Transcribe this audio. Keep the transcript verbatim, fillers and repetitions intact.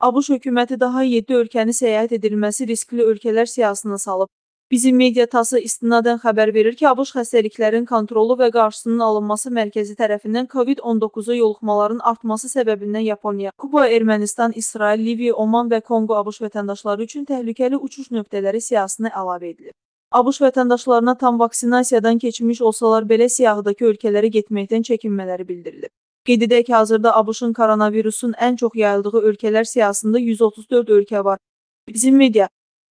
ABŞ hökuməti daha yeddi ölkəni səyahət edilməsi riskli ölkələr siyahısına salıb. Bizim media TASS-ı istinadən xəbər verir ki, ABŞ xəstəliklərin kontrolu və qarşısının alınması mərkəzi tərəfindən COVID on doqquza yoluxmaların artması səbəbindən Yaponiya, Kuba, Ermənistan, İsrail, Liviya, Oman və Konqo ABŞ vətəndaşları üçün təhlükəli uçuş nöqtələri siyahısına əlavə edilib. ABŞ vətəndaşlarına tam vaksinasiyadan keçmiş olsalar belə siyahıdakı ölkələrə getməkdən çəkinmələri bildirilib. Qeyd edək ki, hazırda ABŞ-ın koronavirusun ən çox yayıldığı ölkələr siyahısında yüz otuz dörd ölkə var. Bizim media